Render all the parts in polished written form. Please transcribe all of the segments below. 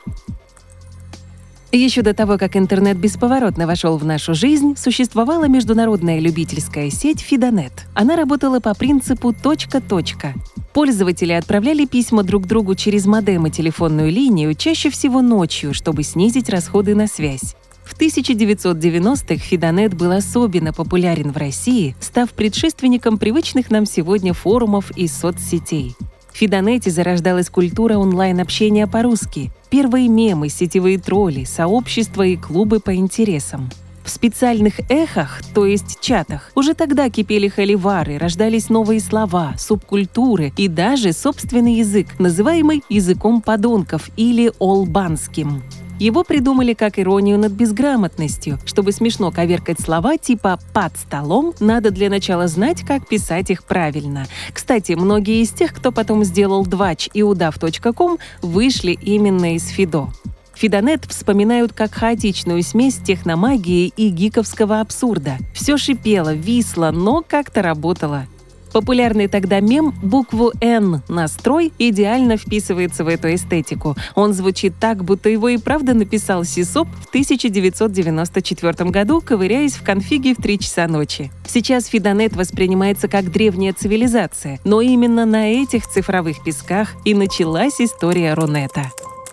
Еще до того, как интернет бесповоротно вошел в нашу жизнь, существовала международная любительская сеть FidoNet. Она работала по принципу «точка-точка». Пользователи отправляли письма друг другу через модем и телефонную линию, чаще всего ночью, чтобы снизить расходы на связь. В 1990-х FidoNet был особенно популярен в России, став предшественником привычных нам сегодня форумов и соцсетей. В FidoNet зарождалась культура онлайн-общения по-русски, первые мемы, сетевые тролли, сообщества и клубы по интересам. В специальных эхах, то есть чатах, уже тогда кипели холивары, рождались новые слова, субкультуры и даже собственный язык, называемый языком подонков или олбанским. Его придумали как иронию над безграмотностью. Чтобы смешно коверкать слова типа «под столом», надо для начала знать, как писать их правильно. Кстати, многие из тех, кто потом сделал двач и удав.ком, вышли именно из Фидо. FidoNet вспоминают как хаотичную смесь техномагии и гиковского абсурда. Все шипело, висло, но как-то работало. Популярный тогда мем букву «Н» настрой идеально вписывается в эту эстетику. Он звучит так, будто его и правда написал Сисоп в 1994 году, ковыряясь в конфиге в 3 часа ночи. Сейчас FidoNet воспринимается как древняя цивилизация, но именно на этих цифровых песках и началась история Рунета.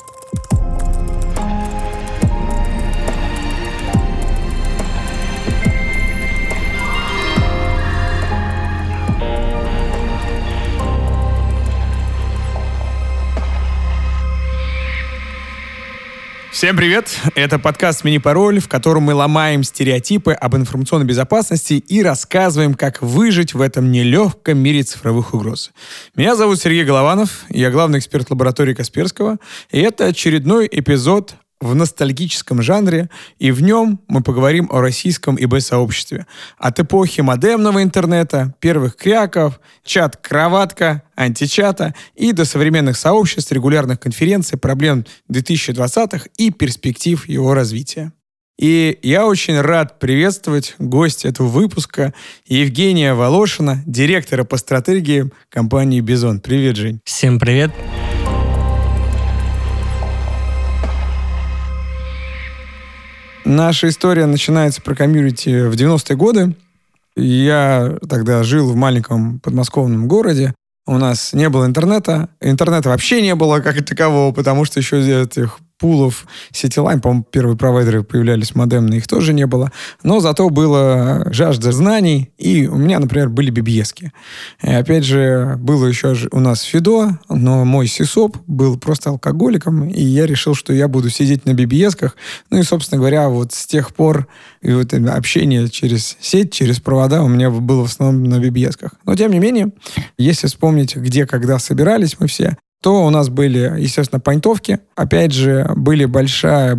Всем привет! Это подкаст «Мини-пароль», в котором мы ломаем стереотипы об информационной безопасности и рассказываем, как выжить в этом нелегком мире цифровых угроз. Меня зовут Сергей Голованов, я главный эксперт лаборатории Касперского, и это очередной эпизод в ностальгическом жанре, и в нем мы поговорим о российском ИБ-сообществе. От эпохи модемного интернета, первых кряков, чат-кроватка, античата и до современных сообществ, регулярных конференций, проблем 2020-х и перспектив его развития. И я очень рад приветствовать гостя этого выпуска Евгения Волошина, директора по стратегии компании «Бизон». Привет, Жень. Всем привет. Наша история начинается про комьюнити в 90-е годы. Я тогда жил в маленьком подмосковном городе. У нас не было интернета. Интернета вообще не было как такового, потому что еще этих пулов Сетилайн, по-моему, первые провайдеры появлялись модемные, их тоже не было. Но зато была жажда знаний, и у меня, например, были BBS-ки. И опять же, было еще у нас Фидо, но мой сисоп был просто алкоголиком, и я решил, что я буду сидеть на BBS-ках. Ну и, собственно говоря, вот с тех пор и вот общение через сеть, через провода у меня было в основном на BBS-ках. Но, тем не менее, если вспомнить, где, когда собирались мы все, то у нас были, естественно, пойнтовки. Опять же, были большая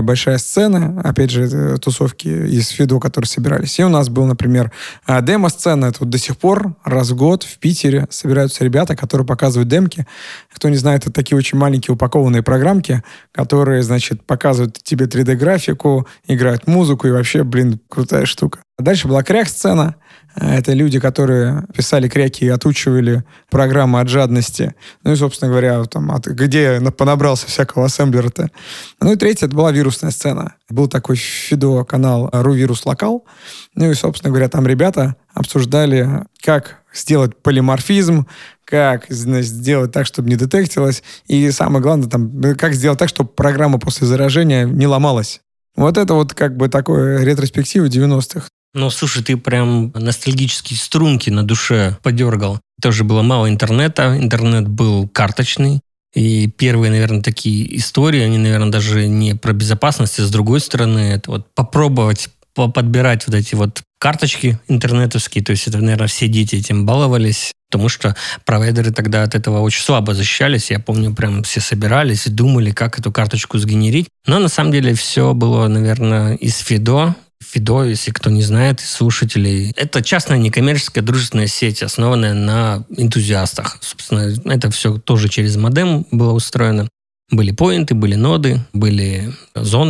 сцена. Опять же, тусовки из Фидо, которые собирались. И у нас был, например, демо-сцена. Тут до сих пор раз в год в Питере собираются ребята, которые показывают демки. Кто не знает, это такие очень маленькие упакованные программки, которые, значит, показывают тебе 3D-графику, играют музыку и вообще, крутая штука. Дальше была кряк-сцена. Это люди, которые писали кряки и отучивали программы от жадности. Ну и, собственно говоря, где понабрался всякого ассемблера-то. Ну и третья, это была вирусная сцена. Был такой Фидо-канал RuVirus Local. Ну и, собственно говоря, там ребята обсуждали, как сделать полиморфизм, как сделать так, чтобы не детектилось. И самое главное, как сделать так, чтобы программа после заражения не ломалась. Вот это вот такое ретроспектива 90-х. Ну, слушай, ты прям ностальгические струнки на душе подергал. Тоже было мало интернета, интернет был карточный. И первые, наверное, такие истории, они, наверное, даже не про безопасность, а с другой стороны, это вот попробовать подбирать вот эти вот карточки интернетовские. То есть это, наверное, все дети этим баловались, потому что провайдеры тогда от этого очень слабо защищались. Я помню, прям все собирались и думали, как эту карточку сгенерить. Но на самом деле все было, наверное, из Фидо. Фидо, если кто не знает, из слушателей, это частная некоммерческая дружественная сеть, основанная на энтузиастах. Собственно, это все тоже через модем было устроено. Были поинты, были ноды, были зоны.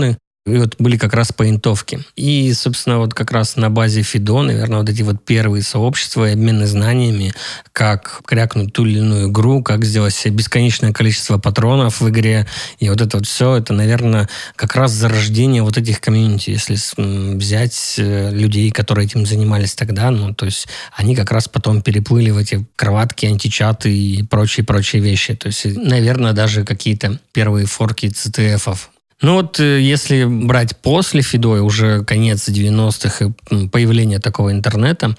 И вот были как раз поинтовки. И, собственно, вот как раз на базе Фидо, наверное, вот эти вот первые сообщества и обмены знаниями, как крякнуть ту или иную игру, как сделать себе бесконечное количество патронов в игре. И вот это вот все, это, наверное, как раз зарождение вот этих комьюнити. Если взять людей, которые этим занимались тогда, ну, то есть они как раз потом переплыли в эти кроватки, античаты и прочие вещи. То есть, наверное, даже какие-то первые форки CTF-ов. Ну вот если брать после Фидо, уже конец 90-х и появление такого интернета,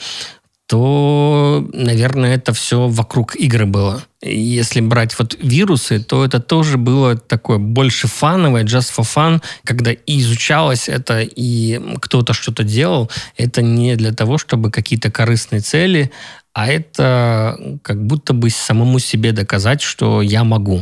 то, наверное, это все вокруг игры было. Если брать вот вирусы, то это тоже было такое больше фановое, just for fun, когда и изучалось это, и кто-то что-то делал. Это не для того, чтобы какие-то корыстные цели, а это как будто бы самому себе доказать, что я могу.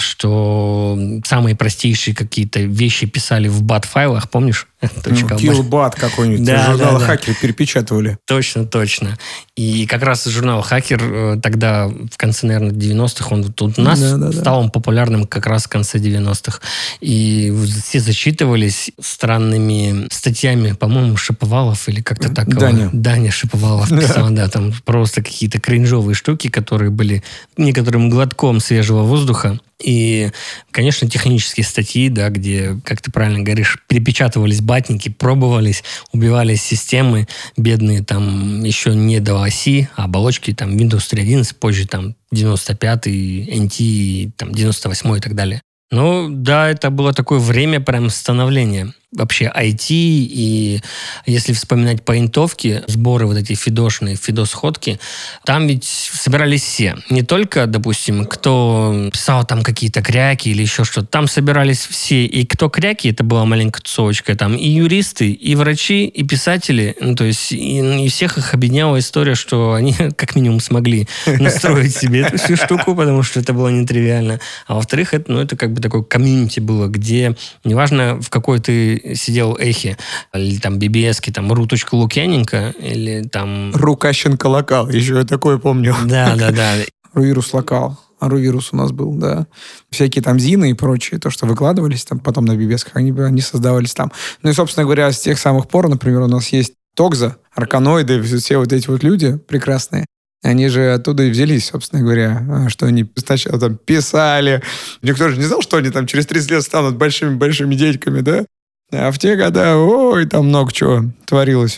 Что самые простейшие какие-то вещи писали в бат-файлах, помнишь? Киллбат какой-нибудь. Журнал «Хакер» перепечатывали. Точно. И как раз журнал «Хакер» тогда, в конце, наверное, 90-х, он тут у нас стал он популярным как раз в конце 90-х. И все зачитывались странными статьями, по-моему, Шаповалов или как-то так. Даня Шаповалов писал, да, там просто какие-то кринжовые штуки, которые были некоторым глотком свежего воздуха. И, конечно, технические статьи, да, где, как ты правильно говоришь, перепечатывались батники, пробовались, убивались системы бедные, там еще не до оси, а оболочки, там Windows 3.11, позже там 95-й, NT, там 98-й и так далее. Ну, да, это было такое время прям становления вообще IT, и если вспоминать поинтовки, сборы вот эти фидошные, фидос-ходки, там ведь собирались все. Не только, допустим, кто писал там какие-то кряки или еще что-то. Там собирались все. И кто кряки, это была маленькая тусовочка, там и юристы, и врачи, и писатели. Ну, то есть и всех их объединяла история, что они как минимум смогли настроить себе эту всю штуку, потому что это было нетривиально. А во-вторых, это как бы такое комьюнити было, где неважно, в какой ты сидел эхе, или там BBS-ки, там Ру.Лукьяненко, или там... Рукащенко локал, еще я такое помню. Да. Рувирус локал. Рувирус у нас был, да. Всякие там Зины и прочие, то, что выкладывались там потом на BBS-ках, они создавались там. Ну и, собственно говоря, с тех самых пор, например, у нас есть Токза, Арканоиды, все вот эти вот люди прекрасные. Они же оттуда и взялись, собственно говоря, что они сначала там писали. Никто же не знал, что они там через 30 лет станут большими дядьками, да? А в те года, там много чего творилось.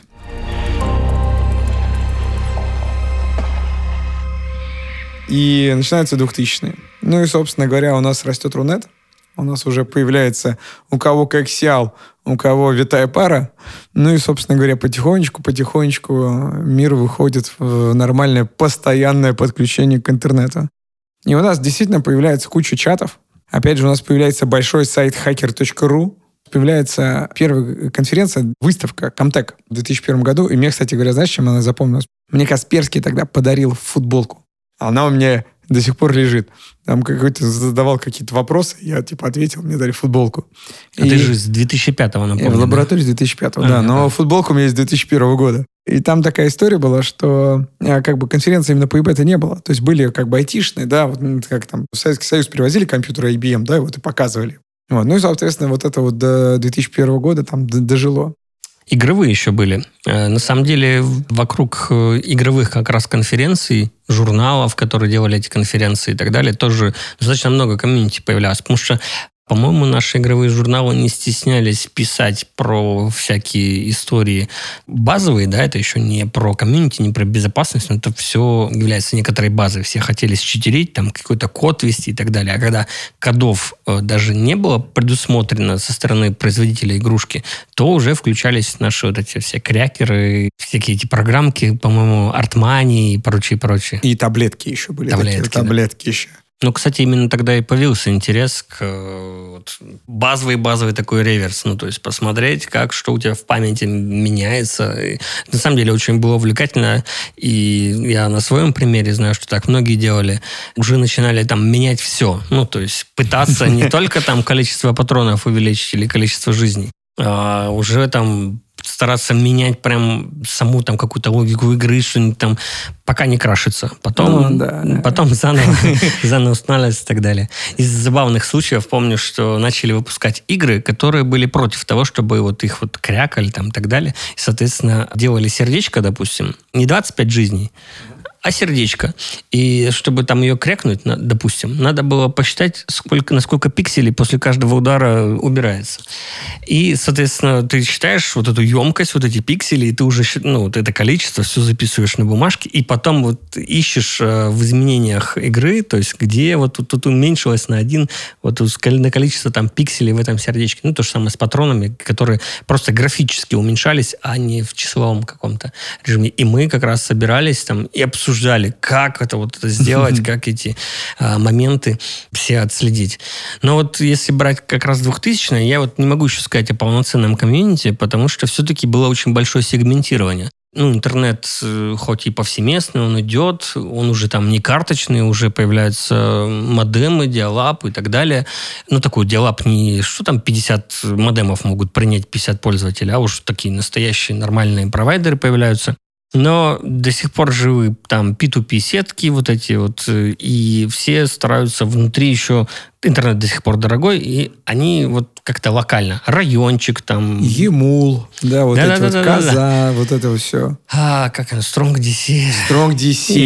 И начинаются 2000-е. Ну и, собственно говоря, у нас растет Рунет. У нас уже появляется у кого коаксиал, у кого витая пара. Ну и, собственно говоря, потихонечку мир выходит в нормальное постоянное подключение к интернету. И у нас действительно появляется куча чатов. Опять же, у нас появляется большой сайт hacker.ru. Появляется первая конференция, выставка Comtech в 2001 году. И мне, кстати говоря, знаешь, чем она запомнилась? Мне Касперский тогда подарил футболку. Она у меня до сих пор лежит. Там какой-то задавал какие-то вопросы, я ответил, мне дали футболку. Ты же с 2005-го, напомню. В лаборатории с 2005-го, да. Но футболка у меня есть с 2001 года. И там такая история была, что конференции именно по ИБ-то не было. То есть были айтишные, да, вот как там в Советский Союз привозили компьютеры IBM, да, и показывали. Ну и, соответственно, вот это вот до 2001 года там дожило. Игровые еще были. На самом деле, вокруг игровых как раз конференций, журналов, которые делали эти конференции и так далее, тоже достаточно много комьюнити появлялось. Потому что, по-моему, наши игровые журналы не стеснялись писать про всякие истории базовые, да, это еще не про комьюнити, не про безопасность, но это все является некоторой базой. Все хотели считерить, там какой-то код ввести и так далее. А когда кодов даже не было предусмотрено со стороны производителя игрушки, то уже включались наши вот эти все крякеры, всякие эти программки, по-моему, Артмани и прочее. И таблетки еще были. Таблетки еще. Ну, кстати, именно тогда и появился интерес к базовый такой реверс. Ну, то есть посмотреть, что у тебя в памяти меняется. И, на самом деле, очень было увлекательно. И я на своем примере знаю, что так многие делали. Уже начинали там менять все. Ну, то есть пытаться не только там количество патронов увеличить или количество жизней, а уже там стараться менять прям саму там какую-то логику игры, что-нибудь там, пока не крашится. Потом заново устанавливается и так далее. Из забавных случаев помню, что начали выпускать игры, которые были против того, чтобы вот их вот крякали там и так далее. И, соответственно, делали сердечко, допустим, не 25 жизней, а сердечко. И чтобы там ее крякнуть, допустим, надо было посчитать, на сколько пикселей после каждого удара убирается. И, соответственно, ты считаешь вот эту емкость, вот эти пиксели, и ты уже, вот это количество все записываешь на бумажке, и потом вот ищешь в изменениях игры, то есть где вот тут уменьшилось на на количество там пикселей в этом сердечке. То же самое с патронами, которые просто графически уменьшались, а не в числовом каком-то режиме. И мы как раз собирались там и обсуждали, как это сделать, как эти моменты все отследить. Но вот если брать как раз 2000-е, я вот не могу еще сказать о полноценном комьюнити, потому что все-таки было очень большое сегментирование. Интернет хоть и повсеместный, он идет, он уже там не карточный, уже появляются модемы, диалап и так далее. Такой диалап не... Что там 50 модемов могут принять 50 пользователей, а уж такие настоящие нормальные провайдеры появляются. Но до сих пор живы там P2P-сетки вот эти вот, и все стараются внутри еще... Интернет до сих пор дорогой, и они вот как-то локально. Райончик там... Емул, да, вот эти вот Коза, вот это вот все. Как оно? Strong DC. Strong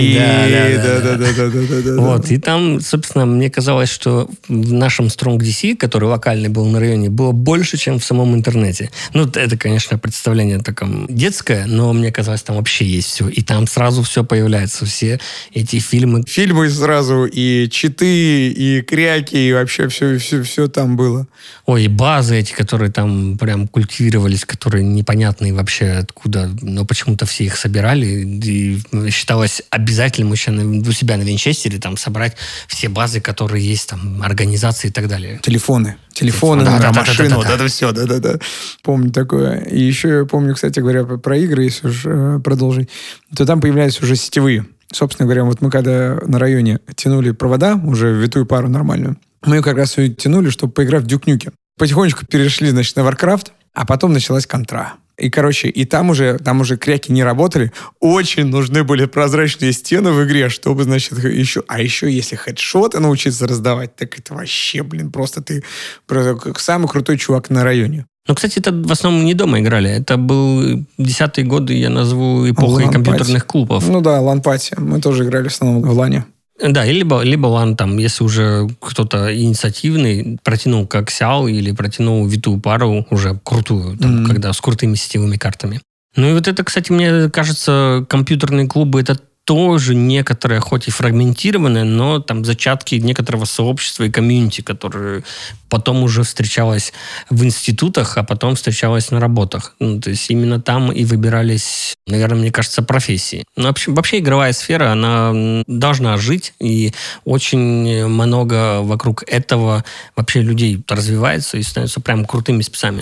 DC, да. Вот, и там, собственно, мне казалось, что в нашем Strong DC, который локальный был на районе, было больше, чем в самом интернете. Это, конечно, представление такое детское, но мне казалось, там вообще есть все. И там сразу все появляется, все эти фильмы. Фильмы сразу, и читы, и кряки, и вообще все там было. Ой, и базы эти, которые там прям культивировались, которые непонятные вообще откуда, но почему-то все их собирали, и считалось обязательным еще у себя на Винчестере там собрать все базы, которые есть, там, организации и так далее. Телефоны, машины, вот это все, да. Помню такое. И еще я помню, кстати говоря, про игры, если уж продолжить, то там появлялись уже сетевые. Собственно говоря, вот мы когда на районе тянули провода, уже в витую пару нормальную, мы ее как раз ее тянули, чтобы поиграть в Duke Nukem. Потихонечку перешли, на Warcraft, а потом началась контра. И, и там уже кряки не работали. Очень нужны были прозрачные стены в игре, чтобы, еще... А еще, если хедшоты научиться раздавать, так это вообще, просто ты самый крутой чувак на районе. Кстати, это в основном не дома играли. Это был 10-е годы, я назову, эпохой компьютерных клубов. LAN-пати. Мы тоже играли в основном в лане. Да, либо LAN, там, если уже кто-то инициативный протянул коаксиал или протянул витую пару уже крутую, там, когда с крутыми сетевыми картами. И вот это, кстати, мне кажется, компьютерные клубы — это тоже некоторые, хоть и фрагментированные, но там зачатки некоторого сообщества и комьюнити, которое потом уже встречалось в институтах, а потом встречалось на работах. То есть именно там и выбирались, наверное, мне кажется, профессии. Вообще игровая сфера, она должна жить, и очень много вокруг этого вообще людей развивается и становятся прям крутыми спецами.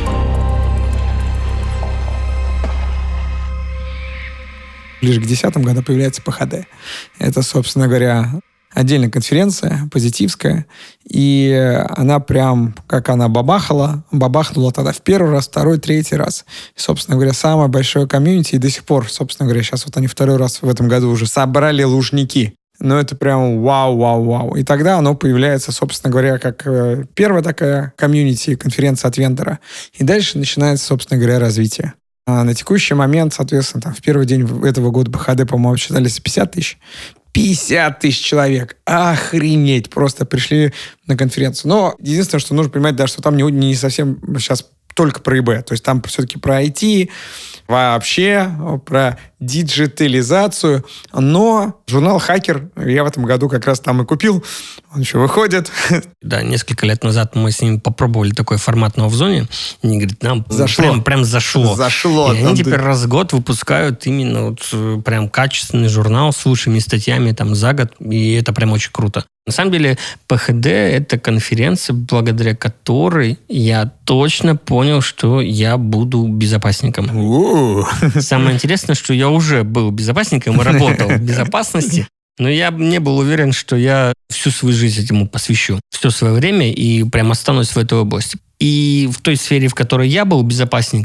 Ближе к 10-м году появляется ПХД. Это, собственно говоря, отдельная конференция, позитивская. И она прям, как она бабахнула тогда в первый раз, второй, третий раз. И, собственно говоря, самое большое комьюнити. И до сих пор, собственно говоря, сейчас вот они второй раз в этом году уже собрали Лужники. Но это прям вау. И тогда оно появляется, собственно говоря, как первая такая комьюнити, конференция от вендора. И дальше начинается, собственно говоря, развитие. А на текущий момент, соответственно, там, в первый день этого года ПХД, по-моему, считались 50 тысяч. 50 тысяч человек! Охренеть! Просто пришли на конференцию. Но единственное, что нужно понимать, да, что там не совсем сейчас только про ИБ. То есть там все-таки про IT, вообще про диджитализацию. Но журнал «Хакер» я в этом году как раз там и купил. Он еще выходит. Да, несколько лет назад мы с ним попробовали такой формат на Оффзоне. И они говорят, нам зашло. Прям зашло. Зашло. И они теперь раз в год выпускают именно прям качественный журнал с лучшими статьями там за год. И это прям очень круто. На самом деле, ПХД — это конференция, благодаря которой я точно понял, что я буду безопасником. Самое интересное, что я уже был безопасником и работал в безопасности, но я не был уверен, что я всю свою жизнь этому посвящу, все свое время и прям останусь в этой области. И в той сфере, в которой я был безопасником,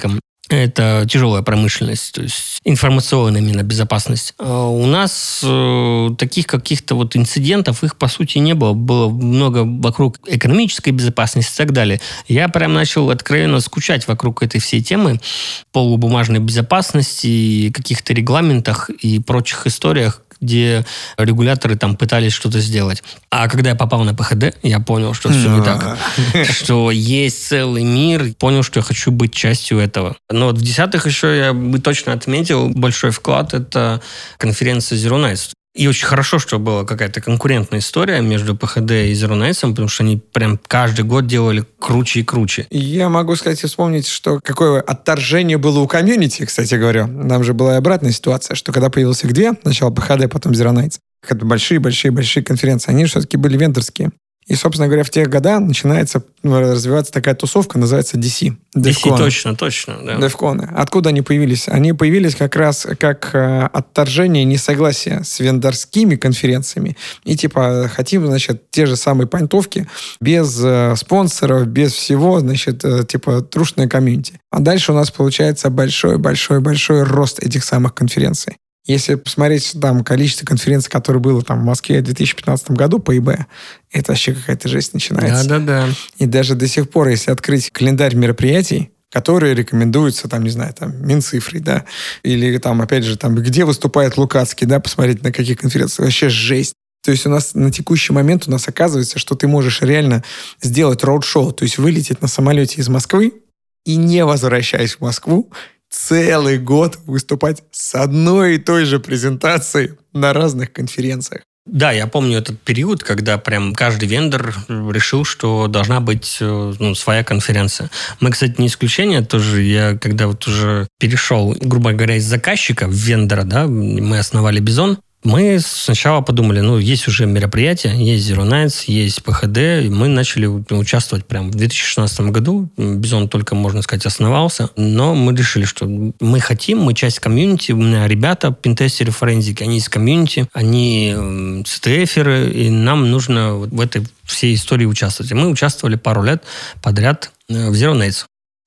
Это тяжелая промышленность, то есть информационная именно безопасность. А у нас таких каких-то вот инцидентов, их по сути не было. Было много вокруг экономической безопасности и так далее. Я прям начал откровенно скучать вокруг этой всей темы полубумажной безопасности, каких-то регламентах и прочих историях, где регуляторы там пытались что-то сделать. А когда я попал на ПХД, я понял, что все не так. Что есть целый мир. Понял, что я хочу быть частью этого. Но вот в 10-х еще я бы точно отметил большой вклад. Это конференция Zero Nights. И очень хорошо, что была какая-то конкурентная история между ПХД и Zero Nights, потому что они прям каждый год делали круче и круче. Я могу, кстати, вспомнить, что какое отторжение было у комьюнити, кстати говоря. Нам же была и обратная ситуация, что когда появилось их две, сначала ПХД, потом Zero Nights, это большие-большие-большие конференции, они все-таки были вендорские. И, собственно говоря, в те годы начинается развиваться такая тусовка, называется DC. DC, точно, да. DevCon. Откуда они появились? Они появились как раз как отторжение несогласия с вендорскими конференциями. И типа хотим, значит, те же самые понтовки без спонсоров, без всего, значит, типа трушное комьюнити. А дальше у нас получается большой рост этих самых конференций. Если посмотреть там количество конференций, которое было там в Москве в 2015 году по ИБ, это вообще какая-то жесть начинается. Да. И даже до сих пор, если открыть календарь мероприятий, которые рекомендуются, там, не знаю, там, Минцифрой, да, или там, опять же, там, где выступает Лукацкий, да, посмотреть на каких конференциях, вообще жесть. То есть у нас на текущий момент оказывается, что ты можешь реально сделать роуд-шоу, то есть вылететь на самолете из Москвы и, не возвращаясь в Москву, целый год выступать с одной и той же презентацией на разных конференциях. Да, я помню этот период, когда прям каждый вендор решил, что должна быть своя конференция. Мы, кстати, не исключение тоже. Я когда вот уже перешел, грубо говоря, из заказчика в вендора, да, мы основали Бизон. Мы сначала подумали, есть уже мероприятия, есть Zero Nights, есть ПХД, и мы начали участвовать прямо в 2016 году. Бизон только, можно сказать, основался, но мы решили, что мы часть комьюнити, у меня ребята, пентестеры, форензики, они из комьюнити, они CTF-еры, и нам нужно в этой всей истории участвовать. И мы участвовали пару лет подряд в Zero Nights.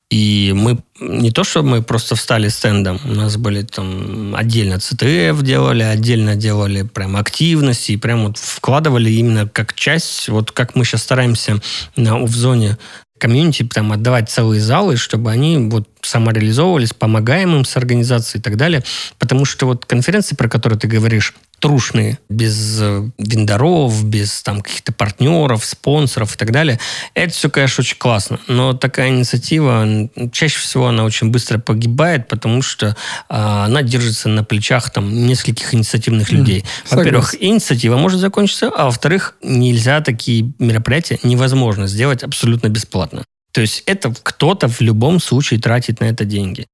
И мы не то, что мы просто встали стендом, у нас были там отдельно CTF делали, отдельно делали прям активности, и прям вот вкладывали именно как часть, вот как мы сейчас стараемся в зоне комьюнити там отдавать целые залы, чтобы они вот самореализовывались, помогаем им с организацией и так далее. Потому что вот конференции, про которые ты говоришь, трушные, без вендоров, без там каких-то партнеров, спонсоров и так далее, это все, конечно, очень классно. Но такая инициатива, чаще всего она очень быстро погибает, потому что она держится на плечах там нескольких инициативных людей. Во-первых, инициатива может закончиться, а во-вторых, нельзя такие мероприятия, невозможно сделать абсолютно бесплатно. То есть это кто-то в любом случае тратит на это деньги.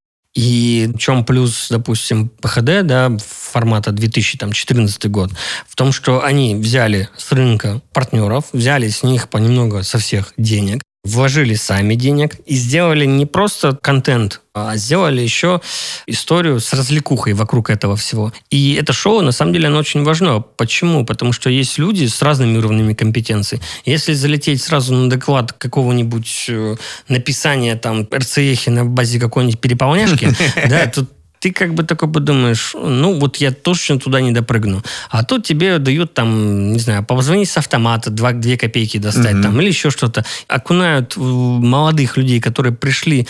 И в чем плюс, допустим, ПХД, да, формата 2014 год, в том, что они взяли с рынка партнеров, взяли с них понемногу со всех денег, вложили сами денег и сделали не просто контент, а сделали еще историю с развлекухой вокруг этого всего. И это шоу, на самом деле, оно очень важно. Почему? Потому что есть люди с разными уровнями компетенций. Если залететь сразу на доклад какого-нибудь написания там РЦЕХи на базе какой-нибудь переполняшки, да, тут ты как бы такой подумаешь, вот я точно туда не допрыгну. А тут тебе дают там, не знаю, позвонить с автомата, 2 копейки достать там, или еще что-то. Окунают молодых людей, которые пришли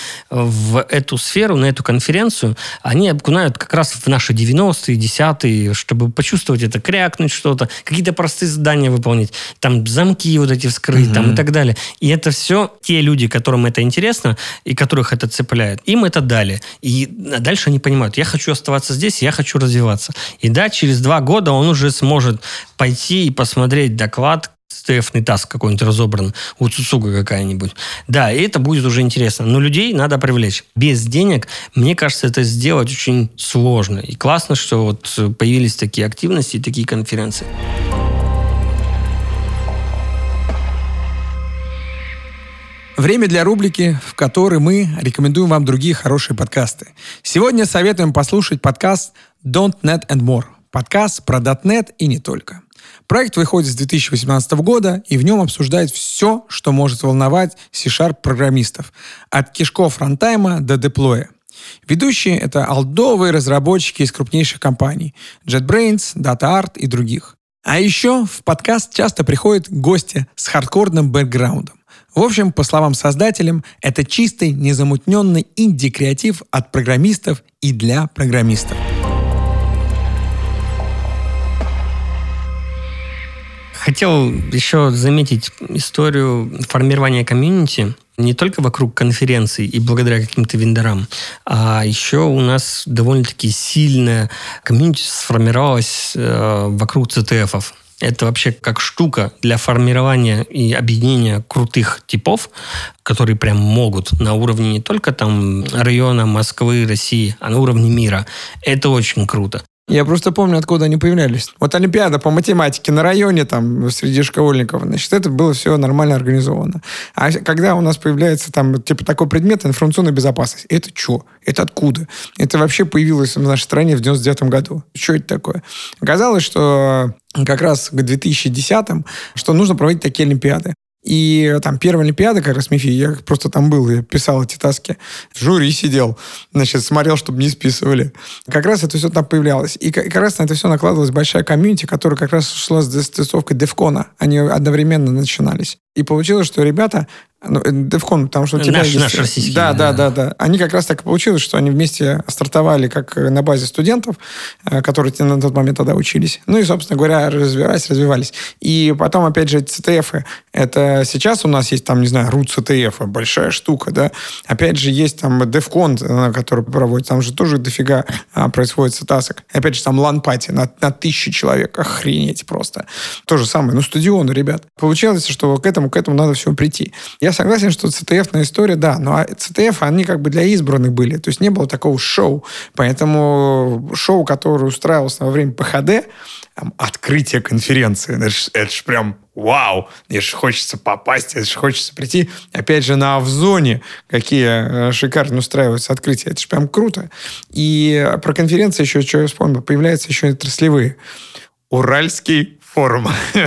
в эту сферу, на эту конференцию, они окунают как раз в наши 90-е, 10-е, чтобы почувствовать это, крякнуть что-то, какие-то простые задания выполнить, там замки вот эти вскрыть, там и так далее. И это все те люди, которым это интересно и которых это цепляет, им это дали. И дальше они понимают, я хочу оставаться здесь, я хочу развиваться. И да, через 2 года он уже сможет пойти и посмотреть доклад, СТФный таск какой-нибудь разобран, у Цуцуга какая-нибудь. Да, и это будет уже интересно. Но людей надо привлечь. Без денег, мне кажется, это сделать очень сложно. И классно, что вот появились такие активности и такие конференции. Время для рубрики, в которой мы рекомендуем вам другие хорошие подкасты. Сегодня советуем послушать подкаст .NET and More. Подкаст про .NET и не только. Проект выходит с 2018 года, и в нем обсуждает все, что может волновать C# программистов. От кишков рантайма до деплоя. Ведущие — это олдовые разработчики из крупнейших компаний JetBrains, DataArt и других. А еще в подкаст часто приходят гости с хардкорным бэкграундом. В общем, по словам создателям, это чистый, незамутненный инди-креатив от программистов и для программистов. Хотел еще заметить историю формирования комьюнити не только вокруг конференций и благодаря каким-то вендорам, а еще у нас довольно-таки сильная комьюнити сформировалась вокруг CTF-ов. Это вообще как штука для формирования и объединения крутых типов, которые прям могут на уровне не только там района, Москвы, России, а на уровне мира. Это очень круто. Я просто помню, откуда они появлялись. Вот Олимпиада по математике на районе, там, среди школьников, значит, это было все нормально организовано. А когда у нас появляется там, типа, такой предмет информационная безопасность, это что? Это откуда? Это вообще появилось в нашей стране в 99 году. Что это такое? Оказалось, что как раз к 2010-м, что нужно проводить такие олимпиады. И там первая олимпиада, как раз МИФИ, я просто там был, я писал эти таски, в жюри сидел, значит, смотрел, чтобы не списывали. Как раз это все там появлялось. И как раз на это все накладывалась большая комьюнити, которая как раз шла с тестовкой DEF-CON. Они одновременно начинались. И получилось, что ребята, DEF-CON, потому что у тебя есть... Наш российский. Да. Они как раз так и получилось, что они вместе стартовали как на базе студентов, которые на тот момент тогда учились. Ну и, собственно говоря, развивались. И потом, опять же, CTF-ы. Это сейчас у нас есть там, не знаю, root CTF, большая штука, да. Опять же, есть там DEF-CON, который проводит, там же тоже дофига происходит сетасок. Опять же, там LAN-пати на 1000 человек. Охренеть просто. То же самое. Стадионы, ребят. Получалось, что к этому надо все прийти. Я согласен, что CTF-ная история, да, но CTF, они как бы для избранных были, то есть не было такого шоу. Поэтому шоу, которое устраивалось во время ПХД, там, открытие конференции, это ж прям вау, мне же хочется попасть, это же хочется прийти. Опять же, на Авзоне какие шикарно устраиваются открытия, это же прям круто. И про конференции еще, что я вспомнил, появляются еще и отраслевые. Уральский форум.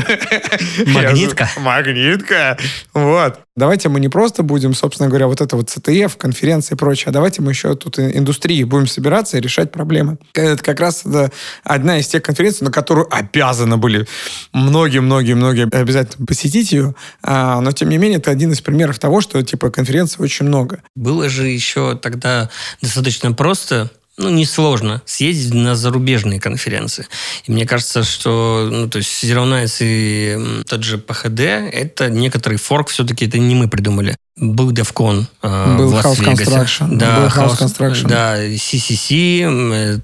Магнитка. Вот. Давайте мы не просто будем, собственно говоря, вот это вот CTF, конференции и прочее, а давайте мы еще тут индустрии будем собираться и решать проблемы. Это как раз одна из тех конференций, на которую обязаны были многие обязательно посетить ее, но тем не менее это один из примеров того, что типа конференций очень много. Было же еще тогда достаточно просто, несложно съездить на зарубежные конференции. И мне кажется, что то есть Zero Nights и тот же ПХД, это некоторый форк, все-таки это не мы придумали. Был DEF-CON был в Лас-Вегасе. Да, House Construction. Да, CCC,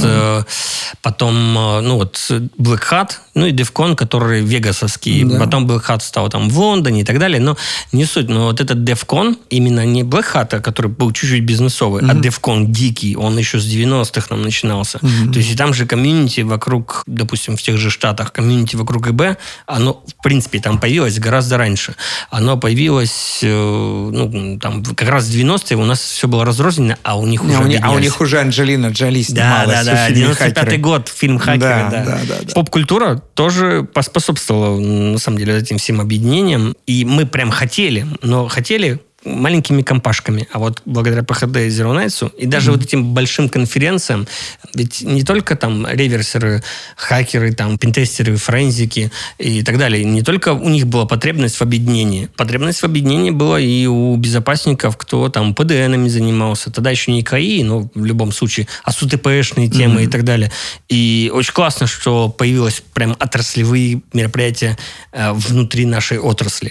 потом Black Hat, и DEF-CON, который вегасовский. Да. Потом Black Hat стал там в Лондоне и так далее. Но не суть. Но вот этот DEF-CON, именно не Black Hat, который был чуть-чуть бизнесовый, а DEF-CON дикий, он еще с 90-х там начинался. То есть и там же комьюнити вокруг, допустим, в тех же Штатах, комьюнити вокруг ИБ, оно, в принципе, там появилось гораздо раньше. Оно появилось... там как раз в 90-е у нас все было разрознено, а у них уже у них уже Анджелина Джоли снималась. Да, 95-й год, фильм «Хакеры». Да. Поп-культура тоже поспособствовала, на самом деле, этим всем объединениям. И мы прям хотели маленькими компашками. А вот благодаря ПХД и Zero Nights, и даже вот этим большим конференциям, ведь не только там реверсеры, хакеры, там пентестеры, форензики и так далее, не только у них была потребность в объединении. Потребность в объединении была и у безопасников, кто там ПДНами занимался. Тогда еще не КАИ, но в любом случае, а СУТПшные темы и так далее. И очень классно, что появилось прям отраслевые мероприятия внутри нашей отрасли.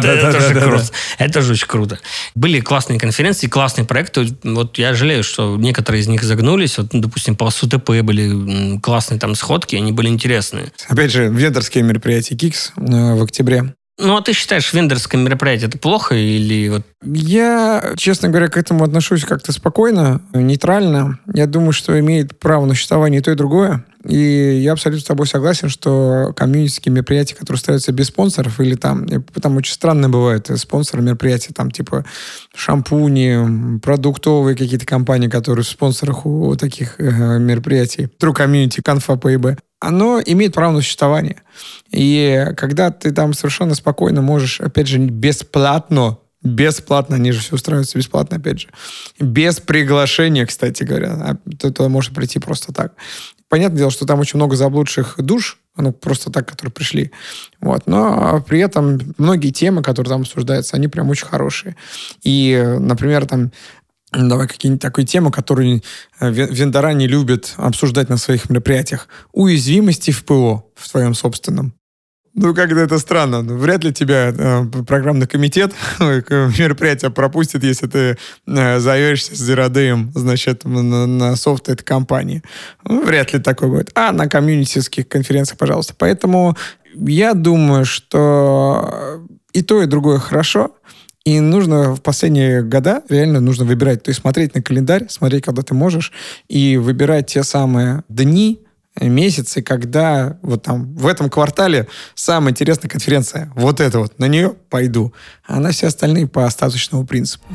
Это же очень круто. Были классные конференции, классные проекты. Вот я жалею, что некоторые из них загнулись. Вот, допустим, по СУТП были классные там сходки, они были интересные. Опять же, вендорские мероприятия КИКС в октябре. А ты считаешь, вендорское мероприятие это плохо или вот? Я, честно говоря, к этому отношусь как-то спокойно, нейтрально. Я думаю, что имеет право на существование и то, и другое. И я абсолютно с тобой согласен, что комьюнитические мероприятия, которые ставятся без спонсоров, или там очень странно бывает, спонсоры мероприятий, там типа шампуни, продуктовые какие-то компании, которые в спонсорах у таких мероприятий, True Community, Конфа ПИБ, оно имеет право на существование. И когда ты там совершенно спокойно можешь, опять же, бесплатно, бесплатно, они же все устраиваются бесплатно, опять же. Без приглашения, кстати говоря. Туда можно прийти просто так. Понятное дело, что там очень много заблудших душ, просто так, которые пришли. Вот. Но при этом многие темы, которые там обсуждаются, они прям очень хорошие. И, например, там давай какие-нибудь такие темы, которые вендора не любят обсуждать на своих мероприятиях. Уязвимости в ПО, в твоем собственном. Как-то это странно. Вряд ли тебя программный комитет мероприятие пропустит, если ты заявишься с Zero-Day, значит, на софт этой компании. Вряд ли такое будет. На комьюнитиских конференциях, пожалуйста. Поэтому я думаю, что и то, и другое хорошо. И нужно в последние года реально нужно выбирать. То есть смотреть на календарь, смотреть, когда ты можешь, и выбирать те самые дни, месяцы, когда вот там в этом квартале самая интересная конференция. Вот это вот, на нее пойду. А на все остальные по остаточному принципу.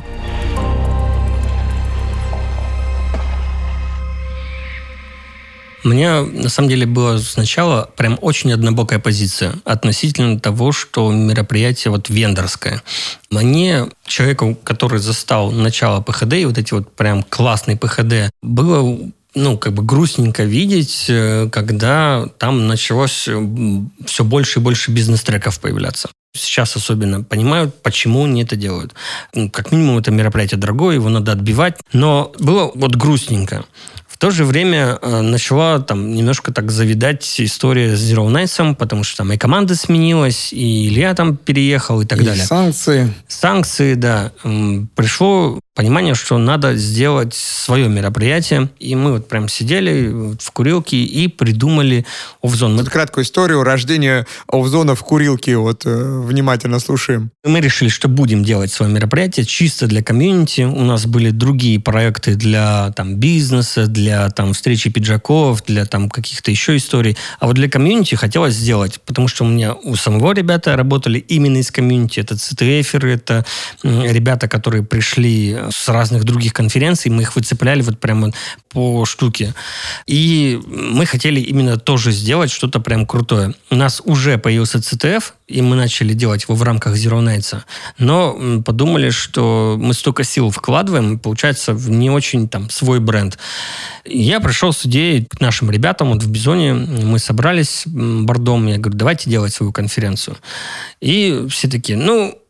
У меня, на самом деле, была сначала прям очень однобокая позиция относительно того, что мероприятие вот вендорское. Мне, человеку, который застал начало ПХД, и вот эти вот прям классные ПХД, было грустненько видеть, когда там началось все больше и больше бизнес-треков появляться. Сейчас особенно понимают, почему они это делают. Как минимум, это мероприятие дорогое, его надо отбивать. Но было вот грустненько. В то же время начала там немножко так завидать история с Zero Nights, потому что там и команда сменилась, и Илья там переехал и так далее. Санкции. Санкции, да. Пришло понимание, что надо сделать свое мероприятие. И мы вот прям сидели в курилке и придумали Off-Zone. Тут краткую историю рождения Off-Zone в курилке. Внимательно слушаем. Мы решили, что будем делать свое мероприятие чисто для комьюнити. У нас были другие проекты для там, бизнеса, для там, встречи пиджаков, для там, каких-то еще историй. А вот для комьюнити хотелось сделать, потому что у самого ребята работали именно из комьюнити. Это CTF-еры, это ребята, которые пришли с разных других конференций, мы их выцепляли вот прямо по штуке. И мы хотели именно тоже сделать что-то прям крутое. У нас уже появился CTF, и мы начали делать его в рамках Zero Nights. Но подумали, что мы столько сил вкладываем, и получается не очень там свой бренд. Я пришел с идеей к нашим ребятам вот в Бизоне. Мы собрались бордом. Я говорю, давайте делать свою конференцию. И все такие,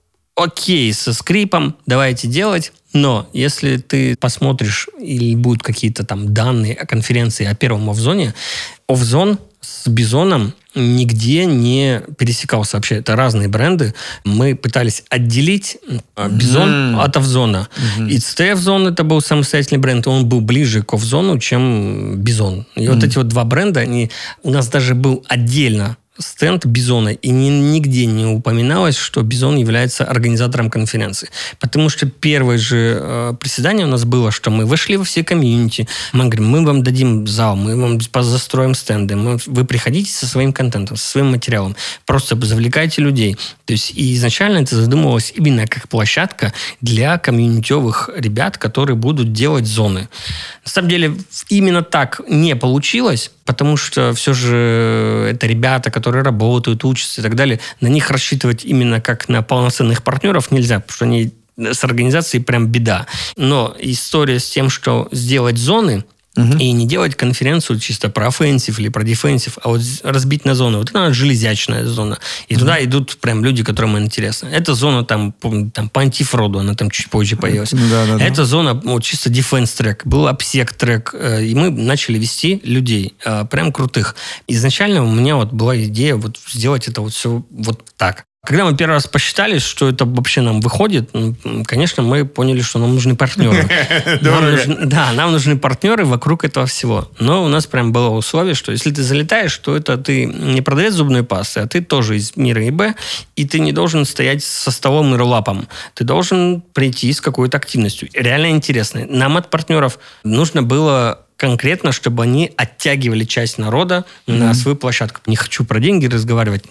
окей, со скрипом, давайте делать. Но если ты посмотришь, или будут какие-то там данные о конференции, о первом Off-Zone, Off-Zone с Бизоном нигде не пересекался вообще. Это разные бренды. Мы пытались отделить Бизон от Off-Zone. И CTF-Zone это был самостоятельный бренд, он был ближе к Off-Zone, чем Бизон. И вот эти вот два бренда, у нас даже был отдельно стенд Бизона, и нигде не упоминалось, что Бизон является организатором конференции. Потому что первое же приседание у нас было, что мы вошли во все комьюнити, мы говорим, мы вам дадим зал, мы вам застроим стенды, вы приходите со своим контентом, со своим материалом, просто завлекайте людей. То есть и изначально это задумывалось именно как площадка для комьюнитевых ребят, которые будут делать зоны. На самом деле именно так не получилось, потому что все же это ребята, которые работают, учатся и так далее. На них рассчитывать именно как на полноценных партнеров нельзя, потому что они с организацией прям беда. Но история с тем, что сделать зоны и не делать конференцию чисто про оффенсив или про дефенсив, а вот разбить на зоны. Вот это железячная зона. И туда идут прям люди, которым интересно. Эта зона там по антифроду, она там чуть позже появилась. Эта зона вот, чисто дефенс-трек. Был обсек-трек. И мы начали вести людей. Прям крутых. Изначально у меня вот была идея вот сделать это вот все вот так. Когда мы первый раз посчитали, что это вообще нам выходит, конечно, мы поняли, что нам нужны партнеры. Нам нужны партнеры вокруг этого всего. Но у нас прям было условие, что если ты залетаешь, то это ты не продавец зубной пасты, а ты тоже из мира ИБ, и ты не должен стоять со столом и роллапом. Ты должен прийти с какой-то активностью. Реально интересной. Нам от партнеров нужно было конкретно, чтобы они оттягивали часть народа на свою площадку. Не хочу про деньги разговаривать, но вот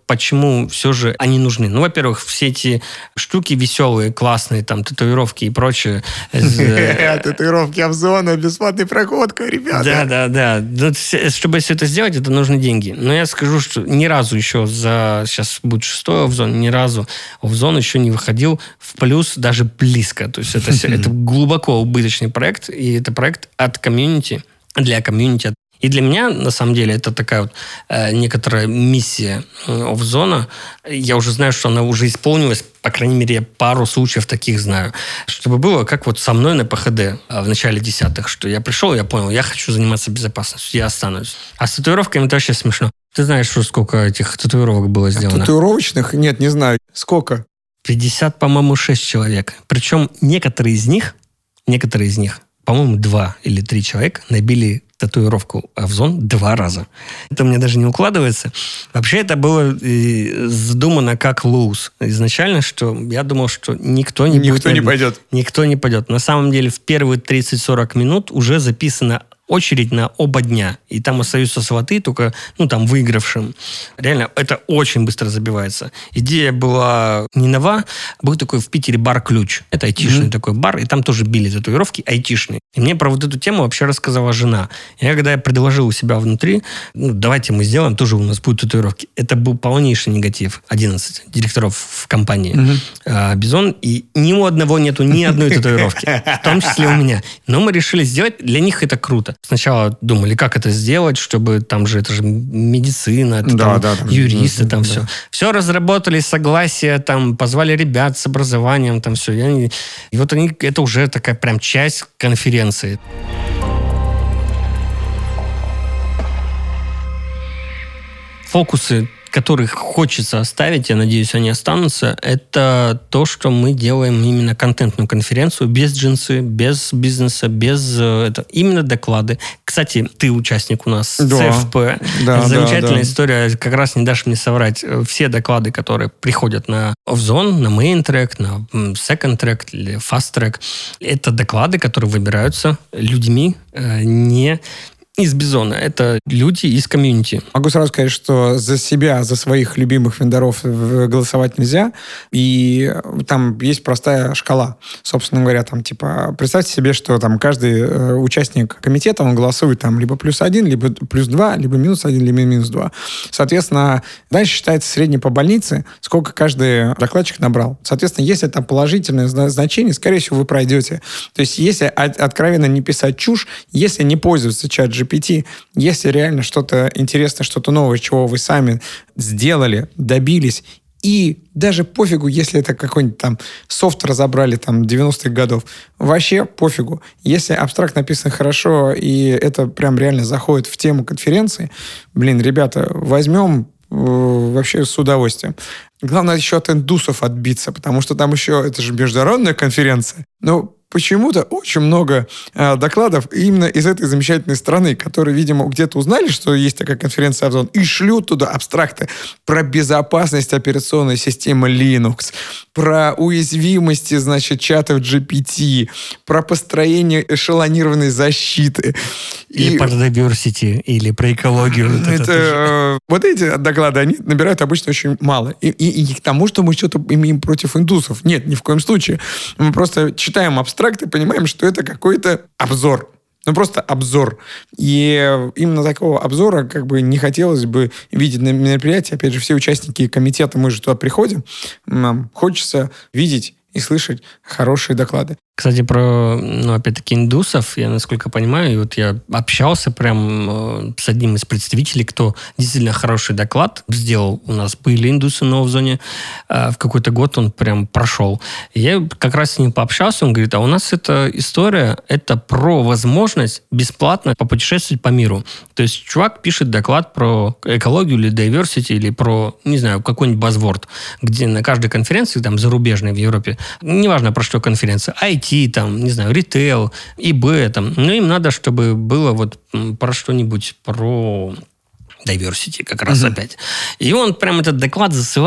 почему все же они нужны. Ну, во-первых, все эти штуки веселые, классные, там, татуировки и прочее. Татуировки Овзона, бесплатный проход, ребята. Да. Чтобы все это сделать, это нужны деньги. Но я скажу, что ни разу еще сейчас будет 6-й Овзон, ни разу Овзон еще не выходил в плюс даже близко. То есть это глубоко убыточный проект, и это проект от комьюнити, для комьюнити. И для меня, на самом деле, это такая вот некоторая миссия Овзона. Я уже знаю, что она уже исполнилась, по крайней мере, я пару случаев таких знаю. Чтобы было, как вот со мной на ПХД в начале 10-х, что я пришел, я понял, я хочу заниматься безопасностью, я останусь. А с татуировками это вообще смешно. Ты знаешь, что сколько этих татуировок было сделано? Татуировочных? Нет, не знаю. Сколько? 50, по-моему, 6 человек. Причем некоторые из них, по-моему, 2 или 3 человека набили татуировку Овзон 2 раза. Это мне даже не укладывается. Вообще это было задумано как лоуз. Изначально, что я думал, что никто не пойдет. Никто не пойдет. На самом деле в первые 30-40 минут уже записана очередь на оба дня. И там остаются сваты, только, там, выигравшим. Реально, это очень быстро забивается. Идея была не нова. Был такой в Питере бар «Ключ». Это айтишный такой бар, и там тоже били татуировки айтишные. И мне про вот эту тему вообще рассказала жена. Когда я предложил у себя внутри, давайте мы сделаем, тоже у нас будут татуировки. Это был полнейший негатив. 11 директоров в компании Бизон, и ни у одного нету ни одной татуировки. В том числе у меня. Но мы решили сделать, для них это круто. Сначала думали, как это сделать, чтобы это же медицина, юристы, все. Все разработали, согласие, позвали ребят с образованием, все. И вот это уже такая прям часть конференции. Фокусы, которых хочется оставить, я надеюсь, они останутся, это то, что мы делаем именно контентную конференцию, без джинсы, без бизнеса, именно доклады. Кстати, ты участник у нас ЦФП. Замечательная история, как раз не дашь мне соврать. Все доклады, которые приходят на Овзон, на Main Track, на Second Track или Fast Track, это доклады, которые выбираются людьми не из Бизона. Это люди из комьюнити. Могу сразу сказать, что за себя, за своих любимых вендоров голосовать нельзя. И там есть простая шкала. Собственно говоря, представьте себе, что каждый участник комитета, он голосует либо +1, либо +2, либо -1, либо -2. Соответственно, дальше считается средний по больнице, сколько каждый докладчик набрал. Соответственно, если там положительное значение, скорее всего, вы пройдете. То есть, если откровенно не писать чушь, если не пользоваться чат GPT, если реально что-то интересное, что-то новое, чего вы сами сделали, добились, и даже пофигу, если это какой-нибудь софт разобрали 90-х годов, вообще пофигу. Если абстракт написан хорошо, и это прям реально заходит в тему конференции, ребята, возьмем вообще с удовольствием. Главное еще от индусов отбиться, потому что там еще, это же международная конференция. Почему-то очень много докладов именно из этой замечательной страны, которые, видимо, где-то узнали, что есть такая конференция Овзон, и шлют туда абстракты про безопасность операционной системы Linux, про уязвимости, чатов GPT, про построение эшелонированной защиты. Или про diversity, или про экологию. Вот эти доклады, они набирают обычно очень мало. И не к тому, что мы что-то имеем против индусов. Нет, ни в коем случае. Мы просто читаем абстракты, понимаем, что это какой-то обзор. Просто обзор. И именно такого обзора не хотелось бы видеть на мероприятии. Опять же, все участники комитета, мы же туда приходим, нам хочется видеть и слышать хорошие доклады. Кстати, про, опять-таки, индусов, я, насколько понимаю, и вот я общался прям с одним из представителей, кто действительно хороший доклад сделал. У нас были индусы на Овзоне, в какой-то год он прям прошел. И я как раз с ним пообщался, он говорит, а у нас эта история, это про возможность бесплатно попутешествовать по миру. То есть чувак пишет доклад про экологию или diversity, или про, не знаю, какой-нибудь buzzword, где на каждой конференции, зарубежной в Европе, неважно про что конференция, IT, не знаю, ритейл, ИБ, им надо, чтобы было про что-нибудь, про diversity как раз опять. И он прям этот доклад засылает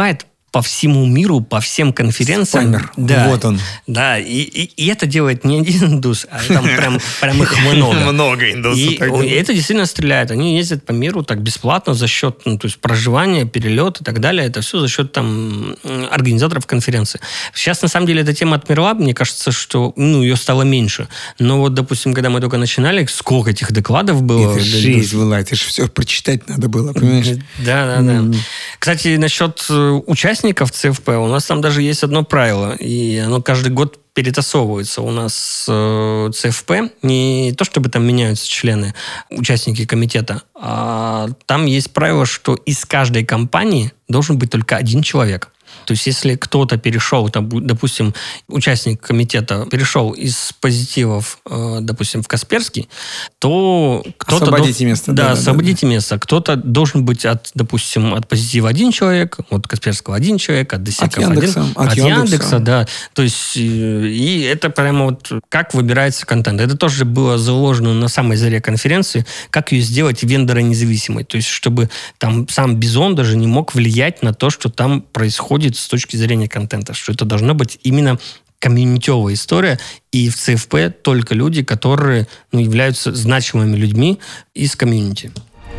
по всему миру, по всем конференциям. Спамер. Да, Вот он. Да, и это делает не один индус, а там прям их много. Много индусов. И это действительно стреляет. Они ездят по миру так бесплатно за счет то есть проживания, перелет и так далее. Это все за счет там организаторов конференции. Сейчас, на самом деле, эта тема отмерла. Мне кажется, что ее стало меньше. Но вот, допустим, когда мы только начинали, сколько этих докладов было. Это жизнь была. Это же все прочитать надо было, понимаешь? Да. Кстати, насчет участников ЦФП, у нас там даже есть одно правило, и оно каждый год перетасовывается. У нас ЦФП не то, чтобы там меняются члены, участники комитета, а там есть правило, что из каждой компании должен быть только один человек. То есть, если кто-то перешел, там, допустим, участник комитета перешел из позитивов, допустим, в Касперский, то кто-то... Освободите место. Да, освободите место. Кто-то должен быть, допустим, от позитива один человек, от Касперского один человек, от Десиков один. От Яндекса, да. То есть, и это прямо вот как выбирается контент. Это тоже было заложено на самой заре конференции, как ее сделать вендоронезависимой. То есть, чтобы там сам Бизон даже не мог влиять на то, что там происходит с точки зрения контента, что это должна быть именно комьюнитевая история, и в ЦФП только люди, которые являются значимыми людьми из комьюнити.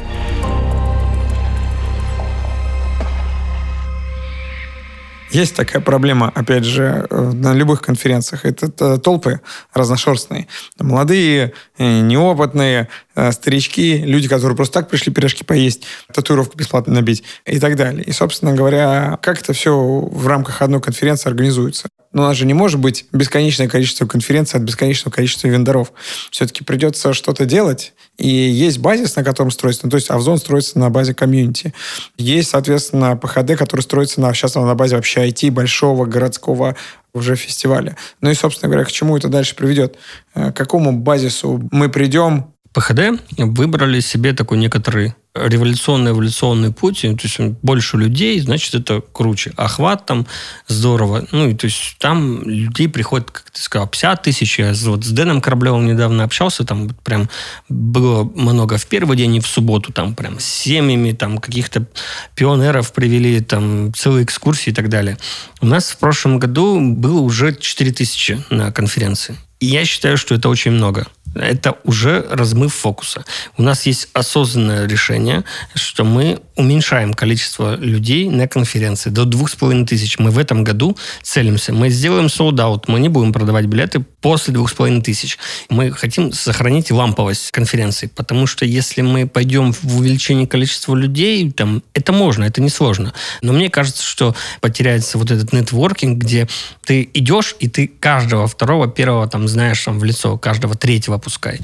Есть такая проблема, опять же, на любых конференциях. Это толпы разношерстные. Молодые, неопытные, старички, люди, которые просто так пришли пирожки поесть, татуировку бесплатно набить и так далее. И, собственно говоря, как это все в рамках одной конференции организуется? Но у нас же не может быть бесконечное количество конференций от бесконечного количества вендоров. Все-таки придется что-то делать. И есть базис, на котором строится. То есть Авзон строится на базе комьюнити. Есть, соответственно, ПХД, который строится сейчас на базе вообще IT, большого городского уже фестиваля. Ну и, собственно говоря, к чему это дальше приведет? К какому базису мы придем? ПХД выбрали себе такой некоторый революционный-эволюционный путь, то есть больше людей, значит, это круче. Охват там здорово. И то есть там людей приходит, как ты сказал, 50 тысяч. Я вот с Дэном Кораблевым недавно общался, там прям было много в первый день и в субботу, там прям с семьями, там каких-то пионеров привели, там целые экскурсии и так далее. У нас в прошлом году было уже 4 тысячи на конференции. И я считаю, что это очень много. Это уже размыв фокуса. У нас есть осознанное решение, что мы уменьшаем количество людей на конференции до 2500. Мы в этом году целимся. Мы сделаем sold-out. Мы не будем продавать билеты после 2500. Мы хотим сохранить ламповость конференции, потому что если мы пойдем в увеличение количества людей, там, это можно, это несложно. Но мне кажется, что потеряется вот этот нетворкинг, где ты идешь, и ты каждого второго, первого там знаешь там, в лицо, каждого третьего пускай.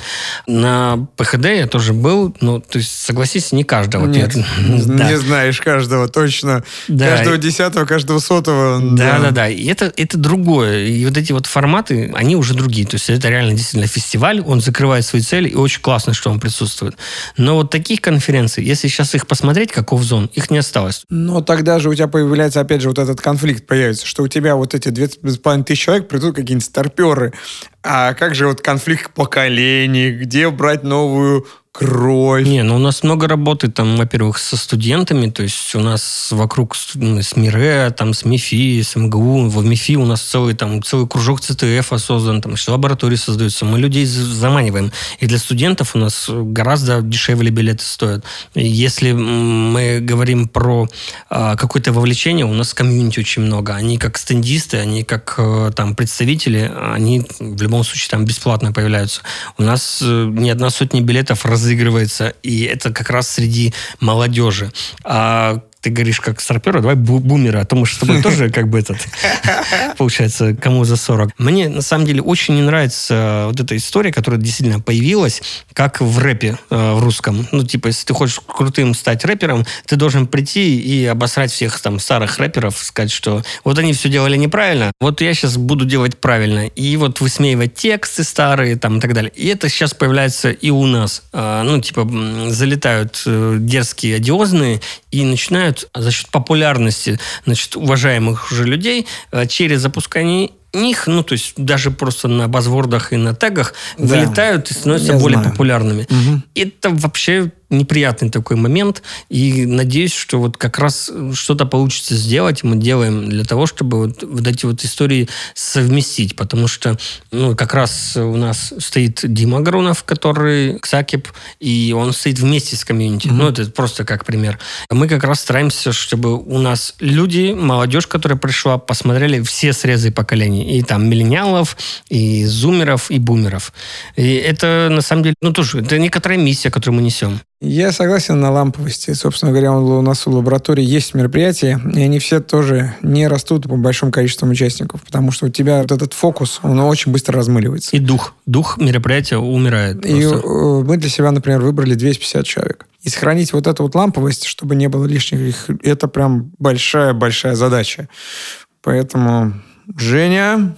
На ПХД я тоже был, то есть, согласись, не каждого. Нет, не знаешь каждого, точно. Да. Каждого 10-го, каждого 100-го. Да. И это другое. И вот эти вот форматы, они уже другие. То есть это реально действительно фестиваль, он закрывает свои цели, и очень классно, что он присутствует. Но вот таких конференций, если сейчас их посмотреть, как Авзон, их не осталось. Но тогда же у тебя появляется, опять же, вот этот конфликт появится, что у тебя вот эти 2500 человек придут какие-нибудь старперы. А как же вот конфликт поколений? Где брать новую кровь? У нас много работы, там, во-первых, со студентами, то есть у нас вокруг с МИРЭ, там, с МИФИ, с МГУ, в МИФИ у нас целый кружок ЦТФ создан, там, еще лаборатории создаются, мы людей заманиваем. И для студентов у нас гораздо дешевле билеты стоят. Если мы говорим про какое-то вовлечение, у нас комьюнити очень много. Они как стендисты, они как там представители, они в любом случае там бесплатно появляются. У нас не одна сотня билетов разыгрывается, и это как раз среди молодежи. А ты говоришь, как старпера, давай бумера, а то мы с тобой тоже как бы получается, кому за 40. Мне, на самом деле, очень не нравится вот эта история, которая действительно появилась, как в рэпе в русском. Если ты хочешь крутым стать рэпером, ты должен прийти и обосрать всех там старых рэперов, сказать, что вот они все делали неправильно, вот я сейчас буду делать правильно. И вот высмеивать тексты старые там и так далее. И это сейчас появляется и у нас. Залетают дерзкие одиозные и начинают за счет популярности, уважаемых уже людей, через запускание них, то есть даже просто на базвордах и на тегах вылетают и становятся более популярными. Угу. Это вообще неприятный такой момент, и надеюсь, что вот как раз что-то получится сделать, мы делаем для того, чтобы вот эти вот истории совместить, потому что, как раз у нас стоит Дима Гарунов, который Ксакип, и он стоит вместе с комьюнити. Это просто как пример. Мы как раз стараемся, чтобы у нас люди, молодежь, которая пришла, посмотрели все срезы поколений, и там миллениалов, и зумеров, и бумеров. И это, на самом деле, тоже, это некоторая миссия, которую мы несем. Я согласен на ламповости. Собственно говоря, у нас в лаборатории есть мероприятия, и они все тоже не растут по большому количеству участников, потому что у тебя вот этот фокус, он очень быстро размыливается. И дух мероприятия умирает просто. И мы для себя, например, выбрали 250 человек. И сохранить вот эту вот ламповость, чтобы не было лишних, это прям большая-большая задача. Поэтому, Женя...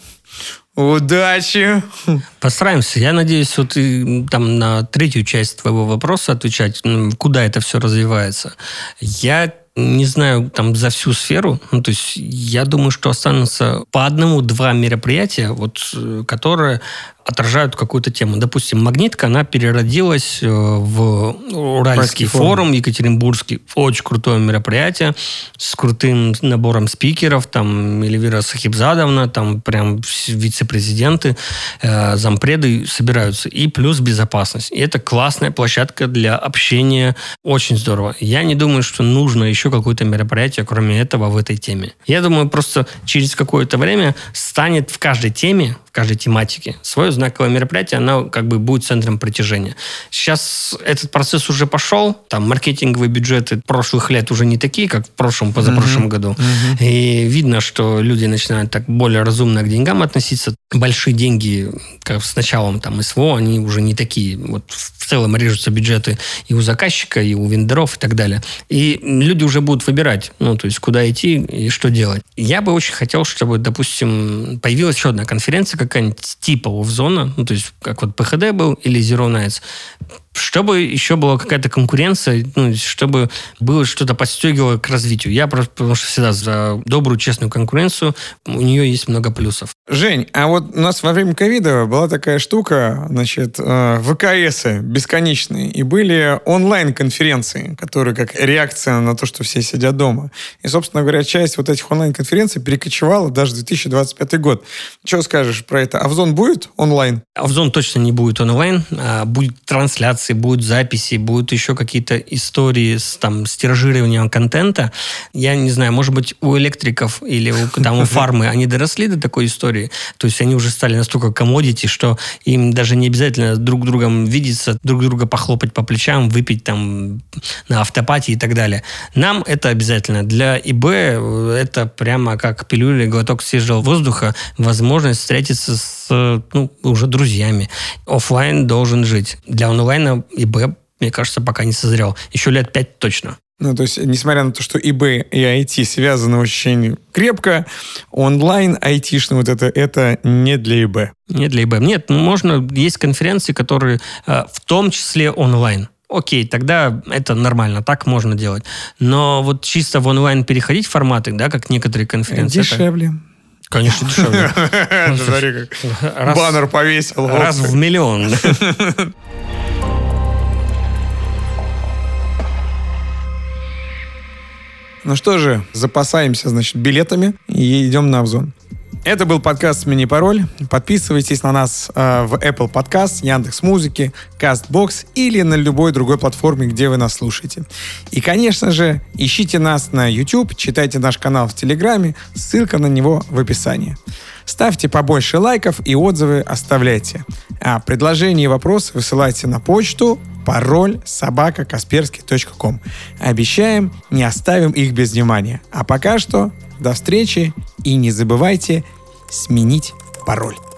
Удачи! Постараемся. Я надеюсь, вот и там на третью часть твоего вопроса отвечать, куда это все развивается. Я не знаю там за всю сферу, то есть я думаю, что останутся по 1-2 мероприятия, которые отражают какую-то тему. Допустим, «Магнитка», она переродилась в Уральский форум екатеринбургский. Очень крутое мероприятие с крутым набором спикеров. Там Эльвира Сахибзадовна, там прям вице-президенты, зампреды собираются. И плюс безопасность. И это классная площадка для общения. Очень здорово. Я не думаю, что нужно еще какое-то мероприятие, кроме этого, в этой теме. Я думаю, просто через какое-то время станет в каждой теме, в каждой тематике свое знаковое мероприятие, оно как бы будет центром притяжения. Сейчас этот процесс уже пошел, там маркетинговые бюджеты прошлых лет уже не такие, как в прошлом, позапрошлом году. И видно, что люди начинают так более разумно к деньгам относиться. Большие деньги, как с началом там СВО, они уже не такие. Вот в целом режутся бюджеты и у заказчика, и у вендоров, и так далее. И люди уже будут выбирать, то есть куда идти и что делать. Я бы очень хотел, чтобы, допустим, появилась еще одна конференция, какая-нибудь типа Off-Zone, то есть как вот ПХД был или Zero Nights, чтобы еще была какая-то конкуренция, чтобы было что-то подстегивало к развитию. Я просто, потому что всегда за добрую, честную конкуренцию, у нее есть много плюсов. Жень, а вот у нас во время ковида была такая штука, ВКСы бесконечные, и были онлайн-конференции, которые как реакция на то, что все сидят дома. И, собственно говоря, часть вот этих онлайн-конференций перекочевала даже в 2025 год. Что скажешь про это? Off-Zone будет онлайн? Off-Zone точно не будет онлайн, будет трансляция, будут записи, будут еще какие-то истории с тиражированием контента. Я не знаю, может быть, у электриков или у фармы они доросли до такой истории. То есть они уже стали настолько коммодити, что им даже не обязательно друг с другом видеться, друг друга похлопать по плечам, выпить там на автопате и так далее. Нам это обязательно. Для ИБ это прямо как пилюля, глоток свежего воздуха, возможность встретиться с уже друзьями. Оффлайн должен жить. Для онлайна ИБ, мне кажется, пока не созрел. Еще лет 5 точно. То есть, несмотря на то, что ИБ и IT связаны очень крепко, онлайн айтишный это не для ИБ. Не для ИБ. Нет, есть конференции, которые в том числе онлайн. Окей, тогда это нормально, так можно делать. Но вот чисто в онлайн переходить форматы, да, как некоторые конференции. Дешевле. Конечно, дешевле. Смотри, как баннер повесил. Раз в миллион. Ну что же, запасаемся, билетами и идем на Off-Zone. Это был подкаст «Смени пароль». Подписывайтесь на нас в Apple Podcast, Яндекс.Музыке, CastBox или на любой другой платформе, где вы нас слушаете. И, конечно же, ищите нас на YouTube, читайте наш канал в Телеграме, ссылка на него в описании. Ставьте побольше лайков и отзывы оставляйте. А предложения и вопросы высылайте на почту parоль@kaspersky.com. Обещаем, не оставим их без внимания. А пока что, до встречи и не забывайте сменить пароль.